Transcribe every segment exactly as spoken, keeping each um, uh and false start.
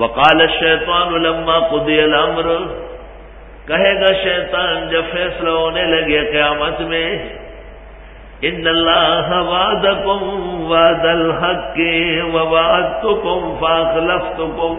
وقال الشیطان لما قضی الامر، کہے گا شیطان جب فیصلہ ہونے لگے قیامت میں، ان اللہ وعدکم وعد الحق ووعدتکم فاخلفتکم،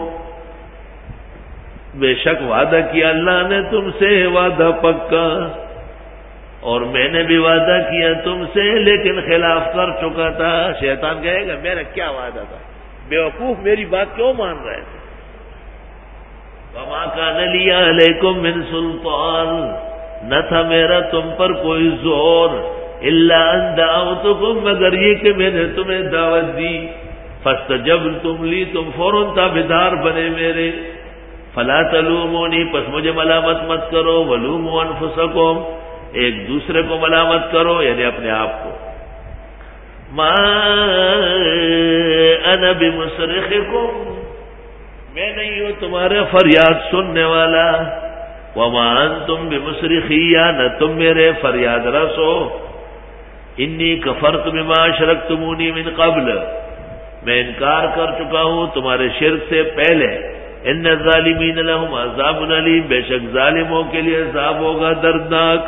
بے شک وعدہ کیا اللہ نے تم سے وعدہ پکا، اور میں نے بھی وعدہ کیا تم سے لیکن خلاف کر چکا تھا۔ شیطان کہے گا میرا کیا وعدہ تھا، بیوقوف میری بات کیوں مان رہے تھے؟ وما کان لی علیکم من سلطان، نہ تھا میرا تم پر کوئی زور، الا ان دعوتکم، مگر یہ کہ میں نے تمہیں دعوت دی، فاستجبتم لی، تم فوراً تابعدار بنے میرے، فلا تلومونی، پس مجھے ملامت مت کرو، ولوموا انفسکم، ایک دوسرے کو ملامت کرو یعنی اپنے آپ کو، ما انا بمصرخکم، میں نہیں ہوں تمہارے فریاد سننے والا، وما انتم بمصرخی، نہ تم میرے فریاد رس ہو، انی کفرت بما اشرکتمونی من قبل، میں انکار کر چکا ہوں تمہارے شرک سے پہلے، ان الظالمین لهم عذاب علیم، بے شک ظالموں کے لیے عذاب ہوگا دردناک،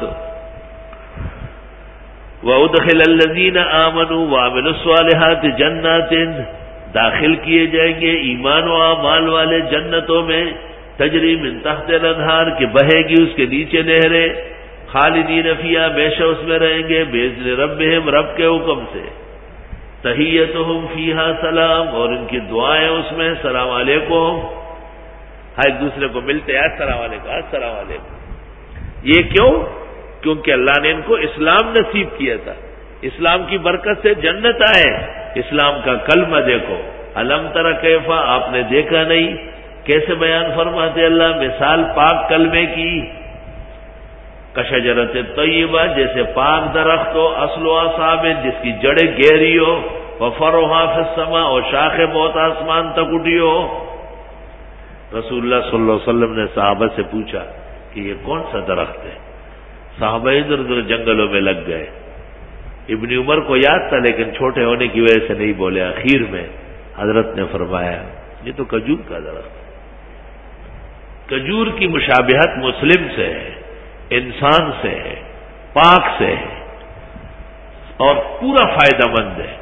وَأُدْخِلَ الَّذِينَ آمَنُوا وَعَمِلُوا الصَّالِحَاتِ جَنَّاتٍ، داخل کیے جائیں گے ایمان و اعمال والے جنتوں میں، تجری من تحت الانہار، کہ بہے گی اس کے نیچے نہریں، خالدین فیہا، ہمیشہ اس میں رہیں گے، بإذن ربہم، رب کے حکم سے، تحیتہم فیہا سلام، اور ان کی دعائیں اس میں سلام علیکم، ایک دوسرے کو ملتے ہیں السلام علیکم السلام علیکم، یہ کیوں؟ کیونکہ اللہ نے ان کو اسلام نصیب کیا تھا، اسلام کی برکت سے جنت آئے، اسلام کا کلمہ دیکھو، الم تر کیفا، آپ نے دیکھا نہیں، کیسے بیان فرماتے اللہ مثال پاک کلمے کی، کشجرت طیبہ، جیسے پاک درخت ہو، اصل و ثابت، جس کی جڑیں گہری ہو، وفرعها فی السماء، اور شاخیں بہت آسمان تک اٹھی ہو۔ رسول اللہ صلی اللہ علیہ وسلم نے صحابہ سے پوچھا کہ یہ کون سا درخت ہے؟ صحابہ ادھر ادھر جنگلوں میں لگ گئے، ابن عمر کو یاد تھا لیکن چھوٹے ہونے کی وجہ سے نہیں بولے، اخیر میں حضرت نے فرمایا یہ تو کھجور کا درخت ہے، کھجور کی مشابہت مسلم سے ہے، انسان سے ہے، پاک سے ہے، اور پورا فائدہ مند ہے،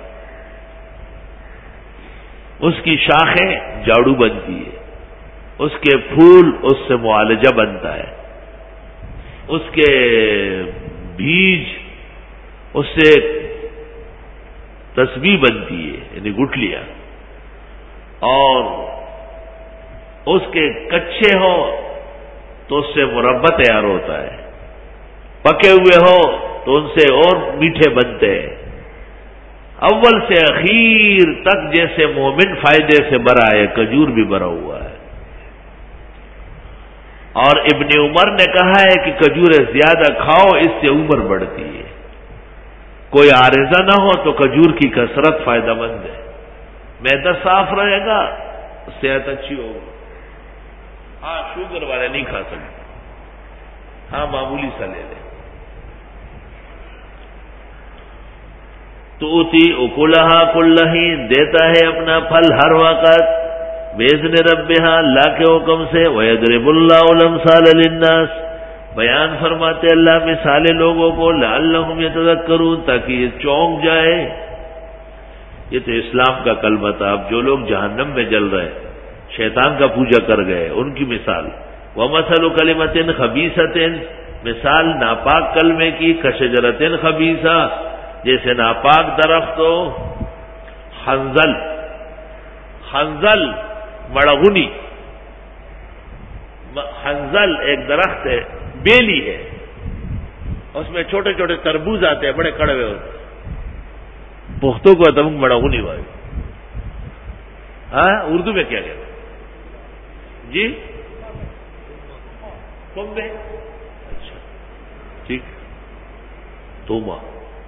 اس کی شاخیں جاڑو بنتی ہے، اس کے پھول اس سے معالجہ بنتا ہے، اس کے بیج اس سے تسبیح بنتی ہے یعنی گٹھلیاں، اور اس کے کچے ہو تو اس سے مربع تیار ہوتا ہے، پکے ہوئے ہو تو ان سے اور میٹھے بنتے ہیں، اول سے اخیر تک جیسے مومن فائدے سے بھرا ہے کھجور بھی بھرا ہوا ہے۔ اور ابن عمر نے کہا ہے کہ کھجوریں زیادہ کھاؤ اس سے عمر بڑھتی ہے، کوئی عارضہ نہ ہو تو کھجور کی کثرت فائدہ مند ہے، معدہ صاف رہے گا صحت اچھی ہوگی۔ ہاں شوگر والے نہیں کھا سکتے، ہاں معمولی سا لے لیں۔ توتی اکلہا کل حین، دیتا ہے اپنا پھل ہر وقت، بِإِذْنِ رَبِّهَا، اللہ کے حکم سے، وَيَضْرِبُ اللَّهُ الْأَمْثَالَ لِلنَّاسِ، بیان فرماتے اللہ مثالیں لوگوں کو، لعلہم یتذکرون، تاکہ یہ چونک جائے۔ یہ تو اسلام کا کلمہ تھا، اب جو لوگ جہنم میں جل رہے شیطان کا پوجا کر گئے ان کی مثال، وَمَثَلُ كَلِمَةٍ خَبِيثَةٍ، مثال ناپاک کلمے کی، کشجرۃ خبیثہ، جیسے ناپاک درخت ہو، خنزل، خنزل مڑغنی، خنزل ایک درخت ہے، بیلی ہے، اس میں چھوٹے چھوٹے تربوز آتے ہیں، بڑے کڑوے ہوتے ہیں، پختوں کو تم مڑغنی بھائی، ہاں اردو میں کیا کہتے ہیں جی؟ کمبے، اچھا ٹھیک، توما،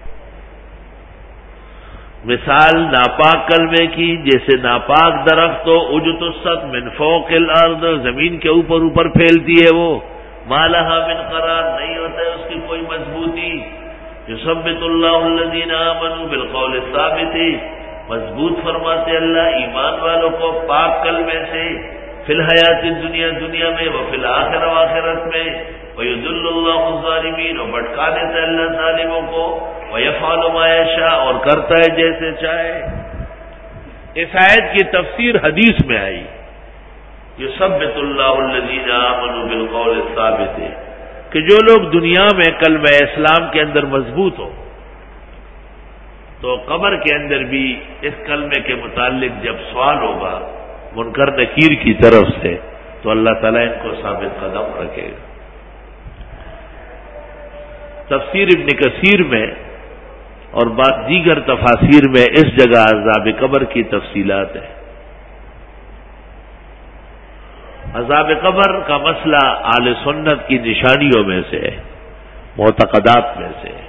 مثال ناپاک کلمے کی جیسے ناپاک درخت ہو، اجتثت من فوق الارض، زمین کے اوپر اوپر پھیلتی ہے وہ، ما لہا من قرار، نہیں ہوتا ہے اس کی کوئی مضبوطی، یثبت اللہ الذین آمنوا بالقول الثابت، مضبوط فرماتے اللہ ایمان والوں کو پاک کلمے سے، فی الحیات دنیا دنیا میں، وہ فی الآخرہ آخرت میں، وَيُضِلُّ اللَّهُ الظَّالِمِينَ اور بھٹکا دیتا ہے اللہ ظالموں کو، وَيَفْعَلُ مَا يَشَاءُ اور کرتا ہے جیسے چاہے۔ اس آیت کی تفسیر حدیث میں آئی، یثبت اللہ الذین آمنوا بالقول الثابت، کہ جو لوگ دنیا میں کلمہ اسلام کے اندر مضبوط ہو تو قبر کے اندر بھی اس کلمے کے متعلق جب سوال ہوگا منکر نکیر کی طرف سے تو اللہ تعالیٰ ان کو ثابت قدم رکھے گا۔ تفسیر ابن کثیر میں اور بعض دیگر تفاسیر میں اس جگہ عذاب قبر کی تفصیلات ہیں۔ عذاب قبر کا مسئلہ اہل سنت کی نشانیوں میں سے ہے، معتقدات میں سے،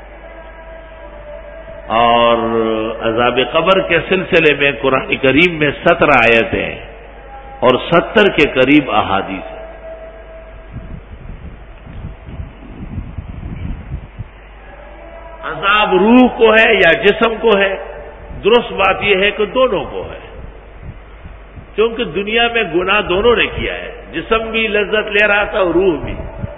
اور عذاب قبر کے سلسلے میں قرآن کریم میں سترہ آیتیں ہیں اور ستر کے قریب احادیث ہیں۔ عذاب روح کو ہے یا جسم کو ہے؟ درست بات یہ ہے کہ دونوں کو ہے، کیونکہ دنیا میں گناہ دونوں نے کیا ہے، جسم بھی لذت لے رہا تھا اور روح بھی۔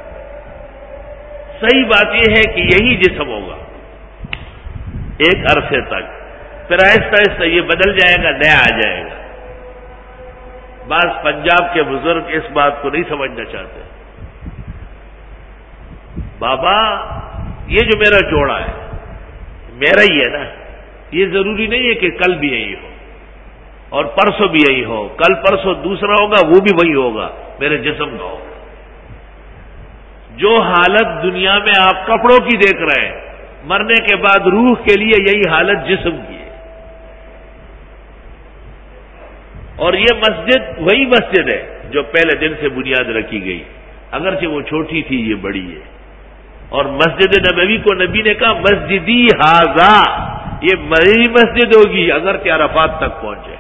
صحیح بات یہ ہے کہ یہی جسم ہوگا ایک عرصے تک، پھر آہستہ آہستہ یہ بدل جائے گا، نیا آ جائے گا۔ بعض پنجاب کے بزرگ اس بات کو نہیں سمجھنا چاہتے۔ بابا یہ جو میرا جوڑا ہے میرا ہی ہے نا، یہ ضروری نہیں ہے کہ کل بھی یہی ہو اور پرسوں بھی یہی ہو، کل پرسوں دوسرا ہوگا وہ بھی وہی ہوگا، میرے جسم کا ہوگا۔ جو حالت دنیا میں آپ کپڑوں کی دیکھ رہے ہیں، مرنے کے بعد روح کے لیے یہی حالت جسم کی ہے۔ اور یہ مسجد وہی مسجد ہے جو پہلے دن سے بنیاد رکھی گئی، اگرچہ وہ چھوٹی تھی یہ بڑی ہے۔ اور مسجد نبوی کو نبی نے کہا مسجدی ھذا، یہ میری مسجد ہوگی اگرچہ عرفات تک پہنچے۔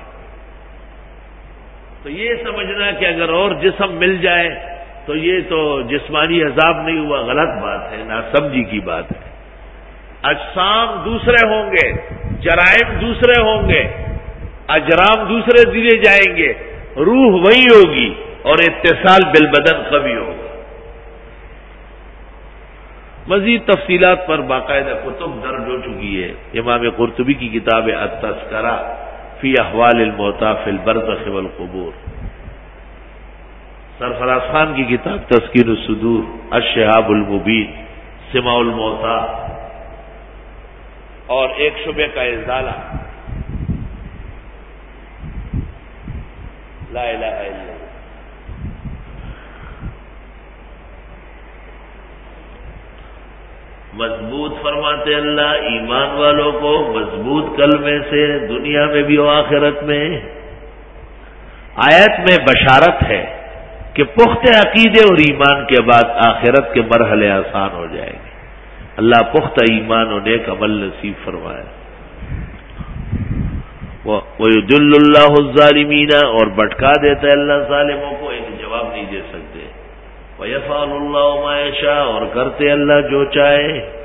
تو یہ سمجھنا کہ اگر اور جسم مل جائے تو یہ تو جسمانی عذاب نہیں ہوا، غلط بات ہے، ناسمجھی کی بات ہے۔ اجسام دوسرے ہوں گے، جرائم دوسرے ہوں گے، اجرام دوسرے دیے جائیں گے، روح وہی ہوگی اور اتصال بالبدن کبھی ہوگا۔ مزید تفصیلات پر باقاعدہ کتب درج ہو چکی ہے۔ امام قرطبی کی کتاب التذکرہ فی احوال الموتى فی البرزخ والقبور، سرفراز خان کی کتاب تذکیر الصدور، الشہاب المبین، سماع الموتى، اور ایک شبہ کا ازالہ، لا الہ الا اللہ۔ مضبوط فرماتے اللہ ایمان والوں کو مضبوط کلمے سے دنیا میں بھی اور آخرت میں۔ آیت میں بشارت ہے کہ پختہ عقیدے اور ایمان کے بعد آخرت کے مرحلے آسان ہو جائیں گے۔ اللہ پختہ ایمان اور نیک عمل نصیب فرمائے۔ وَيُضِلُّ اللَّهُ الظَّالِمِينَ اور بھٹکا دیتا ہے اللہ ظالموں کو، ایک جواب نہیں دے سکتے۔ وَيَفْعَلُ اللَّهُ مَا يَشَاءُ اور کرتے اللہ جو چاہے۔